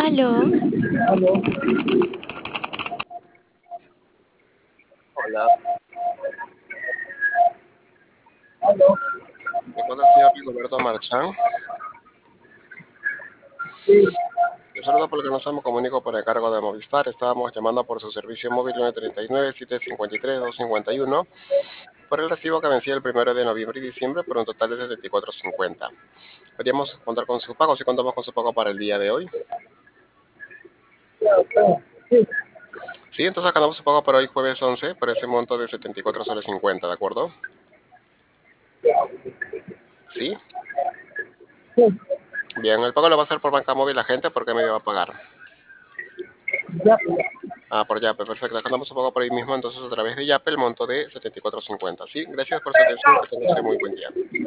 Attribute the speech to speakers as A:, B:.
A: Aló,
B: Aló,
C: Hola,
B: aló,
C: me encuentra el señor Rigoberto Marchán.
B: sí,
C: Yo saludo porque no estamos comunico por encargo de Movistar. Estábamos llamando por su servicio móvil 939-753-251 por el recibo que vencía el 1 de noviembre y diciembre por un total de 74.50. Podríamos contar con su pago si contamos con su pago para el día de hoy.
B: ya, está, sí,
C: Sí, entonces acabamos su pago para hoy jueves 11 por ese monto de 74,50 soles, ¿de acuerdo? Sí.
B: sí,
C: Bien, el pago lo va a hacer por banca móvil la gente. ¿Por qué medio va a pagar?
B: ya,
C: Por Yape, perfecto. Acabamos su pago por ahí mismo, entonces a través de Yape el monto de 74.50. Sí, gracias por su atención, que tenga usted muy buen día.